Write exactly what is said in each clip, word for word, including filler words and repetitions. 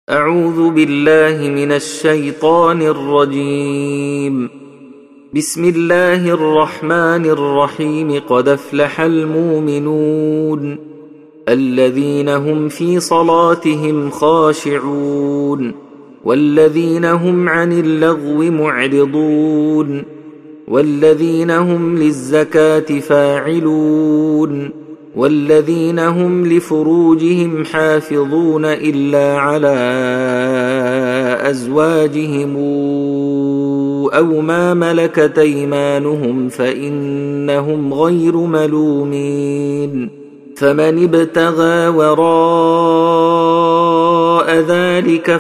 أعوذ بالله من الشيطان الرجيم. بسم الله الرحمن الرحيم. قد أفلح المؤمنون الذين هم في صلاتهم خاشعون والذين هم عن اللغو معرضون والذين هم للزكاة فاعلون والذين هم لفروجهم حافظون إلا على أزواجهم أو ما ملكت أيمانهم فإنهم غير ملومين. فمن ابتغى وراء ذلك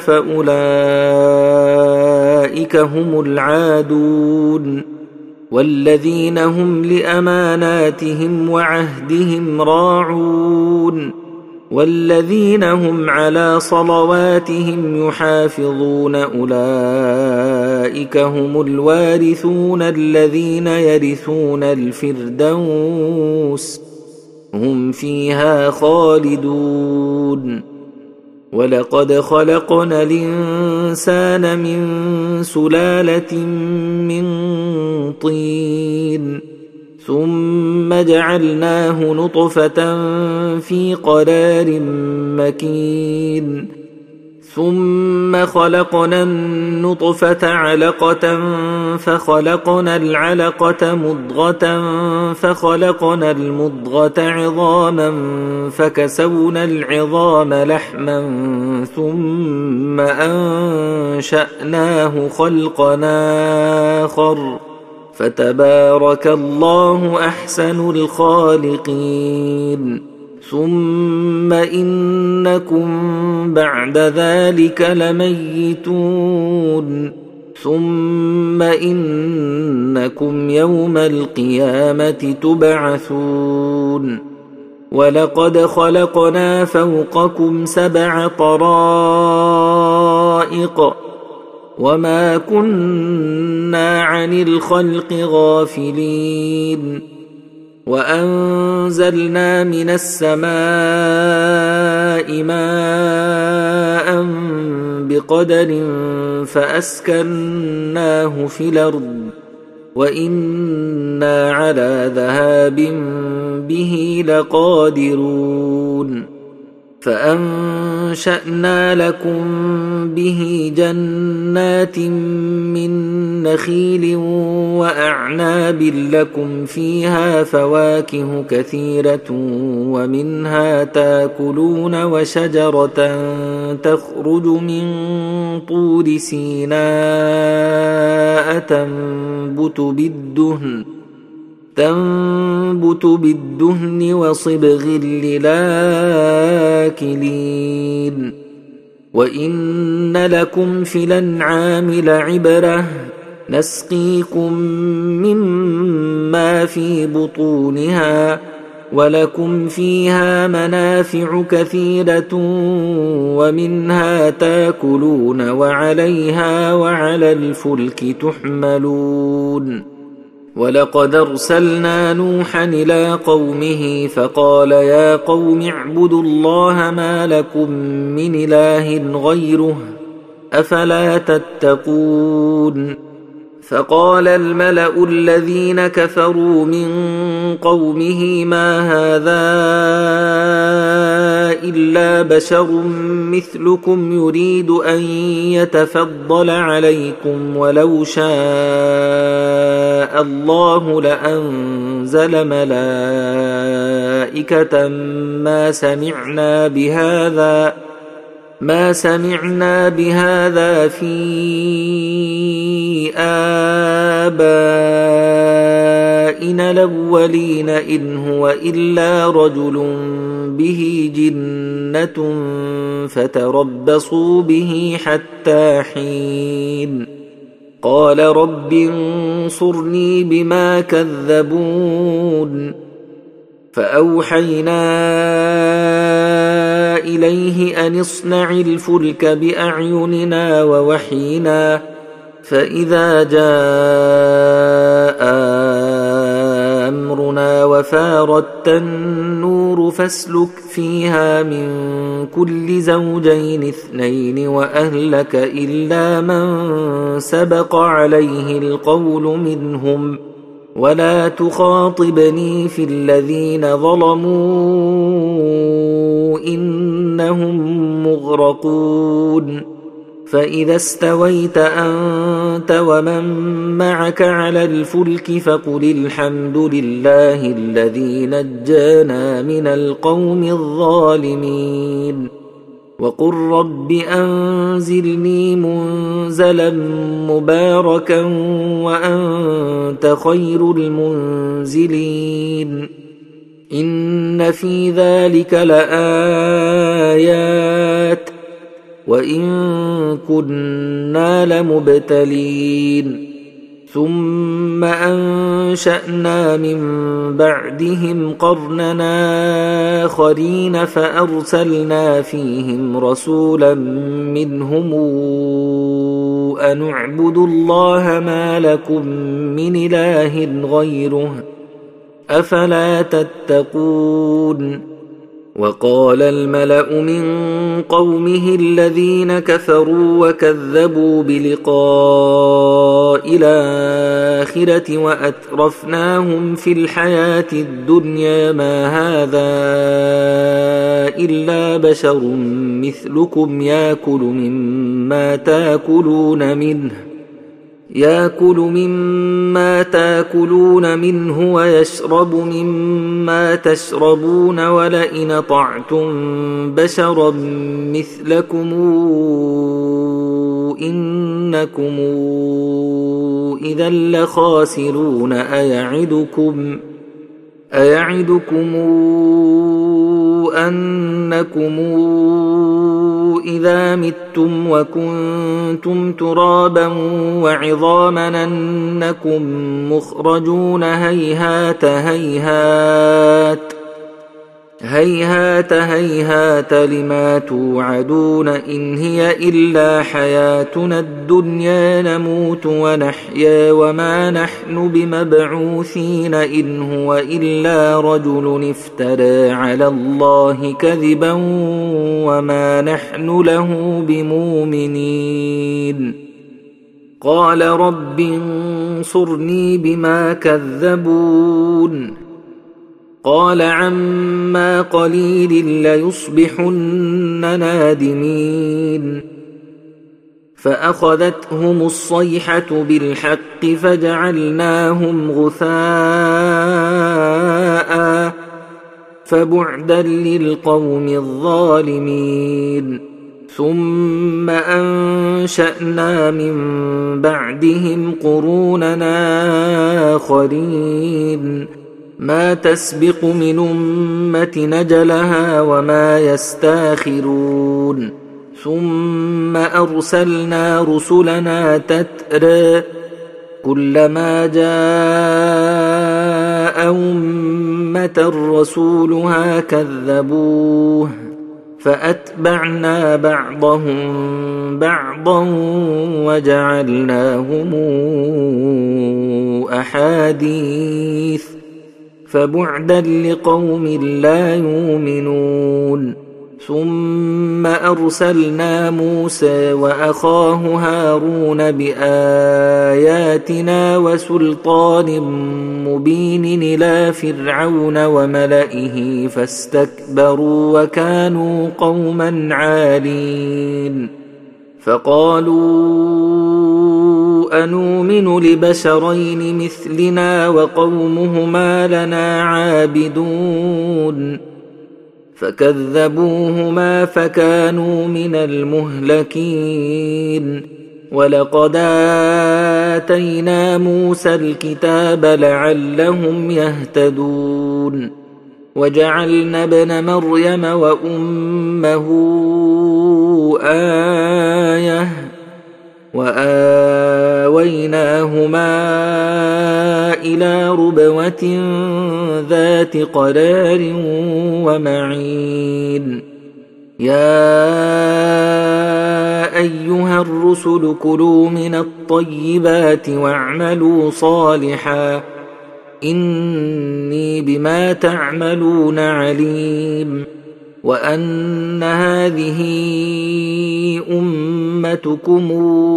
فأولئك هم العادون والذين هم لأماناتهم وعهدهم راعون والذين هم على صلواتهم يحافظون أولئك هم الوارثون الذين يرثون الفردوس هم فيها خالدون. ولقد خلقنا الإنسان من سلالة من طين ثم جعلناه نطفة في قرار مكين ثم خلقنا النطفة علقة فخلقنا العلقة مضغة فخلقنا المضغة عظاما فكسونا العظام لحما ثم أنشأناه خلقا آخر فتبارك الله أحسن الخالقين. ثم إنكم بعد ذلك لميتون ثم إنكم يوم القيامة تبعثون. ولقد خلقنا فوقكم سبع طرائق وما كنا عن الخلق غافلين وأنزلنا من السماء ماء بقدر فأسكناه في الأرض وإنا على ذهاب به لقادرون. فأنشأنا لكم به جنات من نخيل وأعناب لكم فيها فواكه كثيرة ومنها تاكلون وشجرة تخرج من طور سيناء تنبت بالدهن تنبت بالدهن وصبغ للآكلين. وإن لكم في الأنعام لعبرة نسقيكم مما في بطونها ولكم فيها منافع كثيرة ومنها تاكلون وعليها وعلى الفلك تحملون. ولقد أرسلنا نوحا إلى قومه فقال يا قوم اعبدوا الله ما لكم من إله غيره أفلا تتقون. فقال الملأ الذين كفروا من قومه ما هذا إلا بشر مثلكم يريد أن يتفضل عليكم ولو شاء الله لأنزل ملائكة ما سمعنا بهذا ما سمعنا بهذا في آبائنا الأولين إن هو إلا رجل به جنة فتربصوا به حتى حين. قال رب انصرني بما كذبون. فأوحينا إليه أن اصنع الفلك بأعيننا ووحينا فإذا جاء أمرنا وفارت النور فاسلك فيها من كل زوجين اثنين وأهلك إلا من سبق عليه القول منهم ولا تخاطبني في الذين ظلموا إنهم مغرقون فإذا استويت أنت ومن معك على الفلك فقل الحمد لله الذي نجانا من القوم الظالمين وقل رب أنزلني منزلا مباركا وأنت خير المنزلين إن في ذلك لآيات وإن كنا لمبتلين ثم أنشأنا من بعدهم قرننا آخرين فأرسلنا فيهم رسولا منهم أن اعبدوا الله ما لكم من إله غيره أفلا تتقون وقال الملأ من قومه الذين كفروا وكذبوا بلقاء الآخرة وأترفناهم في الحياة الدنيا ما هذا إلا بشر مثلكم يأكل مما تأكلون منه يأكل مما تأكلون منه ويشرب مما تشربون ولئن طعتم بشرا مثلكم إنكم إذا لخاسرون أيعدكم أيعدكم أنكم إذا متم وكنتم ترابا وعظاما أنكم مخرجون هيهات هيهات هيهات هيهات لما توعدون إن هي إلا حياتنا الدنيا نموت ونحيا وما نحن بمبعوثين إن هو إلا رجل افترى على الله كذبا وما نحن له بمؤمنين قال رب انصرني بما كذبون قال عما قليل ليصبحن نادمين فأخذتهم الصيحة بالحق فجعلناهم غثاء فبعدا للقوم الظالمين ثم أنشأنا من بعدهم قروننا آخرين ما تسبق من أمة نجلها وما يستاخرون ثم أرسلنا رسلنا تترى كلما جاء أمة رسولها كذبوه فأتبعنا بعضهم بعضا وجعلناهم أحاديث فبعدا لقوم لا يؤمنون ثم أرسلنا موسى وأخاه هارون بآياتنا وسلطان مبين إلى فرعون وملئه فاستكبروا وكانوا قوما عالين فقالوا أنؤمن لبشرين مثلنا وقومهما لنا عابدون فكذبوهما فكانوا من المهلكين ولقد آتينا موسى الكتاب لعلهم يهتدون وجعلنا ابن مريم وأمه آية وآويناهما إلى ربوة ذات قرار ومعين يا أيها الرسل كلوا من الطيبات واعملوا صالحا إني بما تعملون عليم وأن هذه أمتكم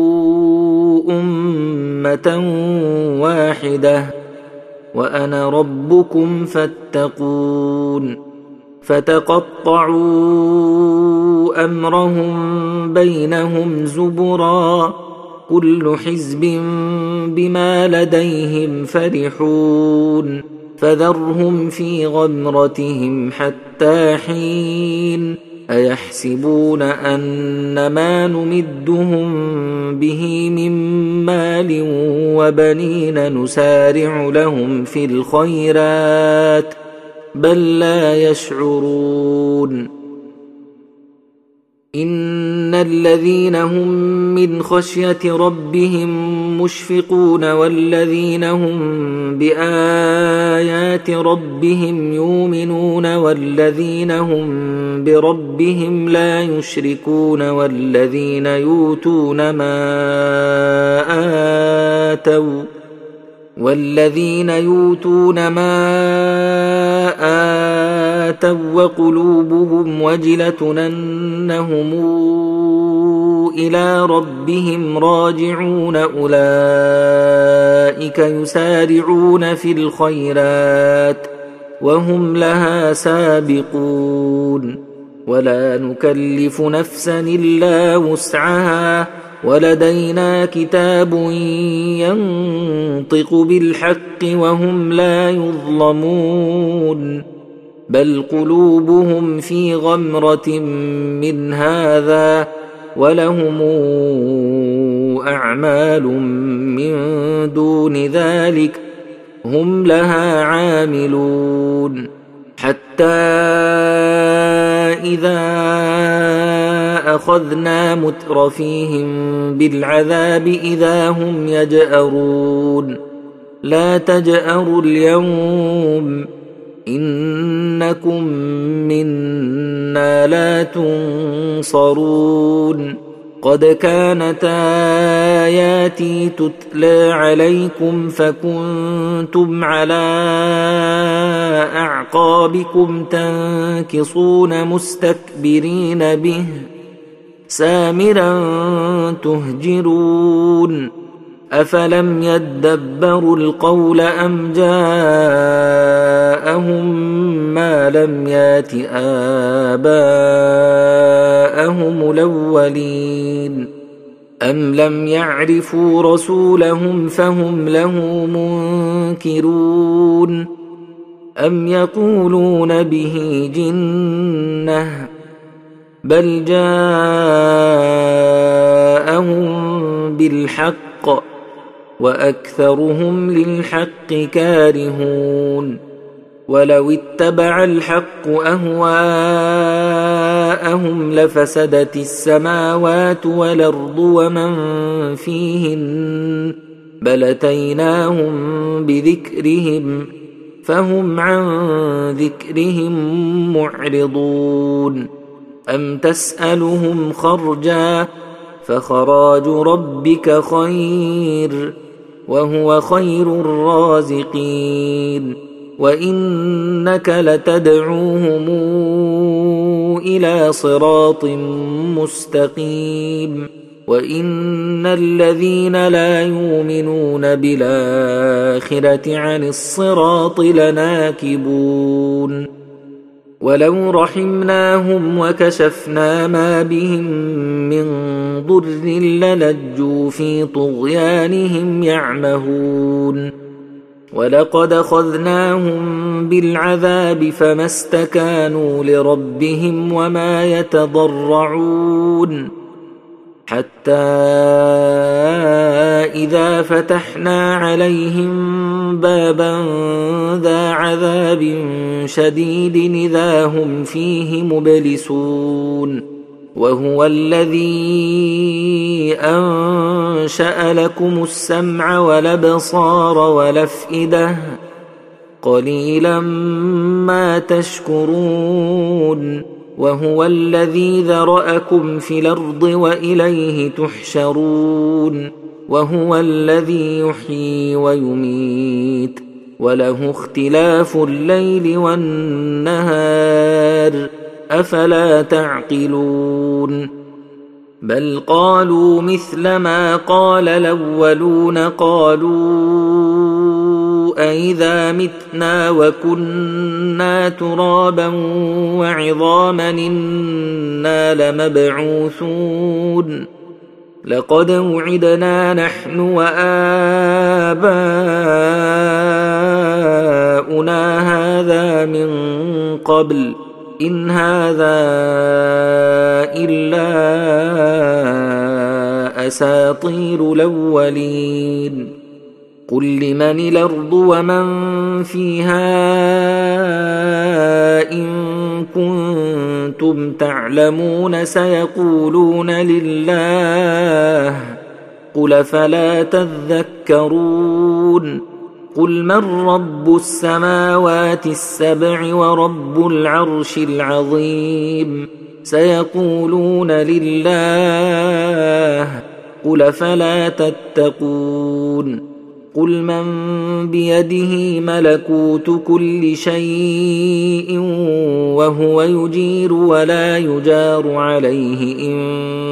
أمة واحدة وأنا ربكم فاتقون فتقطعوا أمرهم بينهم زبرا كل حزب بما لديهم فرحون فذرهم في غمرتهم حتى حين أيحسبون أن ما نمدهم به من مال وبنين نسارع لهم في الخيرات بل لا يشعرون إن الذين هم من خشية ربهم مشفقون والذين هم بآيات ربهم يؤمنون والذين هم بربهم لا يشركون والذين يؤتون ما آتوا والذين يؤتون ما آتوا وقلوبهم وجلة أنهم إلى ربهم راجعون أولئك يسارعون في الخيرات وهم لها سابقون ولا نكلف نفسا إلا وسعها ولدينا كتاب ينطق بالحق وهم لا يظلمون بل قلوبهم في غمرة من هذا ولهم أعمال من دون ذلك هم لها عاملون حتى إذا أخذنا مترفيهم بالعذاب إذا هم يجأرون لا تجأروا اليوم إنكم منا لا تنصرون قد كانت آياتي تتلى عليكم فكنتم على أعقابكم تنكصون مستكبرين به سامرا تهجرون أفلم يدبروا القول أم جاءهم ما لم يات آباءهم الأولين أم لم يعرفوا رسولهم فهم له منكرون أم يقولون به جنة بل جاءهم بالحق وأكثرهم للحق كارهون ولو اتبع الحق أهواءهم لفسدت السماوات والأرض ومن فيهن بل أتيناهم بذكرهم فهم عن ذكرهم معرضون أم تسألهم خرجا فخراج ربك خير وهو خير الرازقين وإنك لتدعوهم إلى صراط مستقيم وإن الذين لا يؤمنون بالآخرة عن الصراط لناكبون ولو رحمناهم وكشفنا ما بهم من ضر للجوا في طغيانهم يعمهون ولقد أخذناهم بالعذاب فما استكانوا لربهم وما يتضرعون حتى إذا فتحنا عليهم بابا ذا عذاب شديد إذا هم فيه مبلسون وهو الذي أنشأ لكم السمع والأبصار والأفئدة قليلا ما تشكرون وهو الذي ذرأكم في الأرض وإليه تحشرون وهو الذي يحيي ويميت وله اختلاف الليل والنهار أفلا تعقلون بل قالوا مثل ما قال الأولون قالوا أئذا متنا وكنا ترابا وعظاما إنا لمبعوثون لقد وعدنا نحن وآباؤنا هذا من قبل إن هذا إلا أساطير الأولين قل لمن الأرض ومن فيها إن كنتم تعلمون سيقولون لله قل فلا تذكرون قل من رب السماوات السبع ورب العرش العظيم سيقولون لله قل فلا تتقون قل من بيده ملكوت كل شيء وهو يجير ولا يجار عليه إن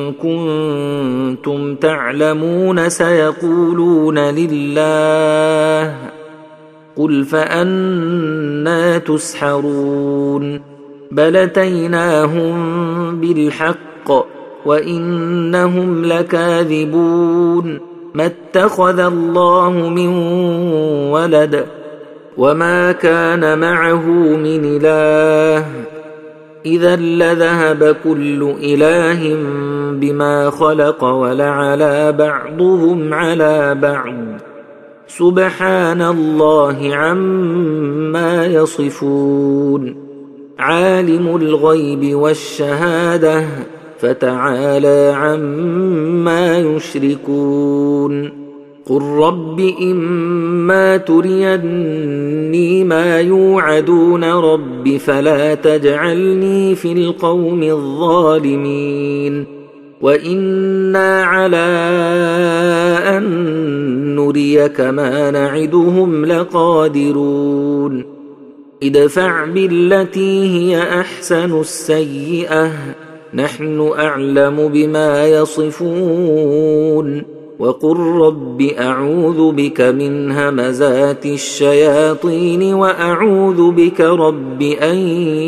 كنتم تعلمون سيقولون لله قل فأنى تسحرون بل أتيناهم بالحق وإنهم لكاذبون ما اتخذ الله من ولد وما كان معه من إله إذا لذهب كل إله بما خلق ولعلى بعضهم على بعض سبحان الله عما يصفون عالم الغيب والشهادة فتعالى عما يشركون قل رب إما تريني ما يوعدون رب فلا تجعلني في القوم الظالمين وإنا على أن نريك ما نعدهم لقادرون ادفع بالتي هي أحسن السيئة نحن أعلم بما يصفون وقل رب أعوذ بك من همزات الشياطين وأعوذ بك رب أن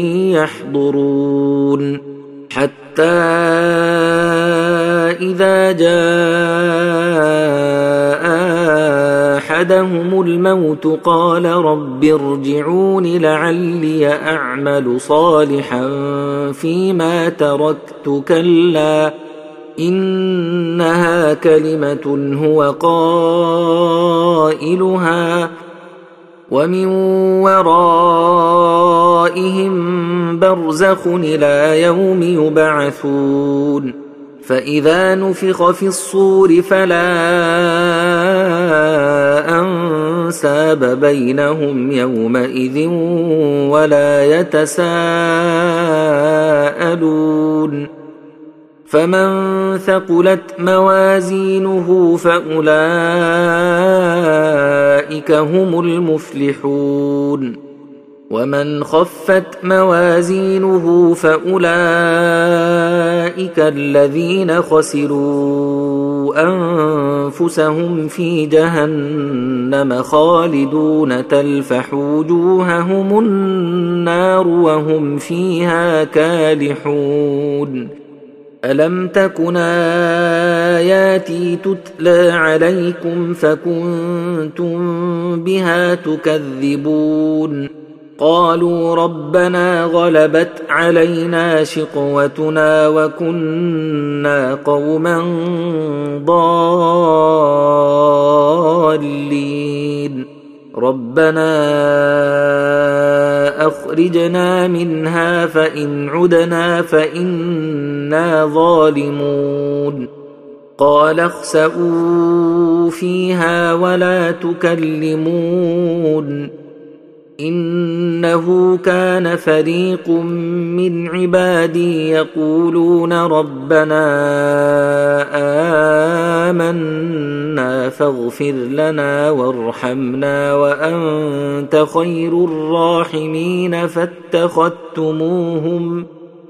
يحضرون حتى إذا جاء أحدهم الموت قال رب ارجعون لعلي أعمل صالحا فيما تركت كلا إنها كلمة هو قائلها ومن ورائهم برزخ إلى يوم يبعثون فإذا نفخ في الصور فلا أنساب بينهم يومئذ ولا يتساءلون فمن ثقلت موازينه فأولئك هم المفلحون ومن خفت موازينه فأولئك الذين خسروا أنفسهم في جهنم خالدون تلفح وجوههم النار وهم فيها كالحون ألم تكن آياتي تتلى عليكم فكنتم بها تكذبون قالوا ربنا غلبت علينا شقوتنا وكنا قوما ضالين ربنا أخرجنا منها فإن عدنا فإنا ظالمون قال اخسئوا فيها ولا تكلمون إنه كان فريق من عبادي يقولون ربنا آمنا فاغفر لنا وارحمنا وأنت خير الراحمين فاتخذتموهم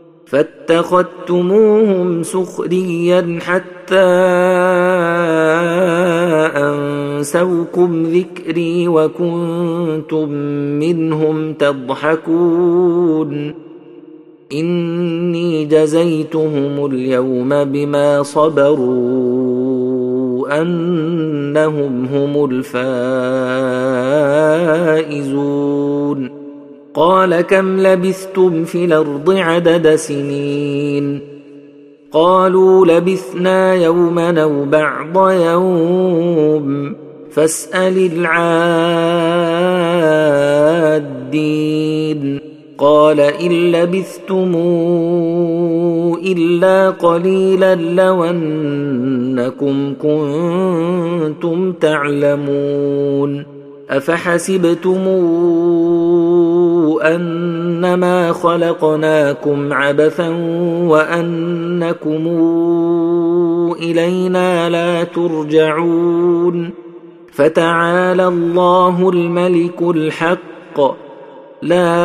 فاتخذتموهم سخريا حتى أنسوكم ذكري وكنتم منهم تضحكون إني جزيتهم اليوم بما صبروا أنهم هم الفائزون قال كم لبثتم في الأرض عدد سنين قالوا لبثنا يوما أو بعض يوم فاسأل العادين قال إن لبثتم إلا قليلا لو أنكم كنتم تعلمون أفحسبتم أنما خلقناكم عبثا وأنكم إلينا لا ترجعون فتعالى الله الملك الحق لا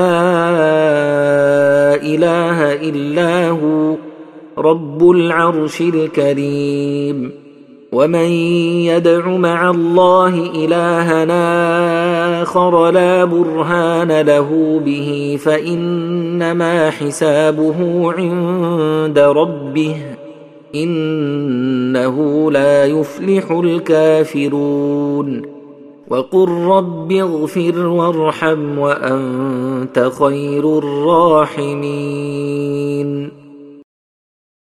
إله إلا هو رب العرش الكريم ومن يدع مع الله إلهنا آخر لا برهان له به فإنما حسابه عند ربه إنه لا يفلح الكافرون وقل رب اغفر وارحم وأنت خير الراحمين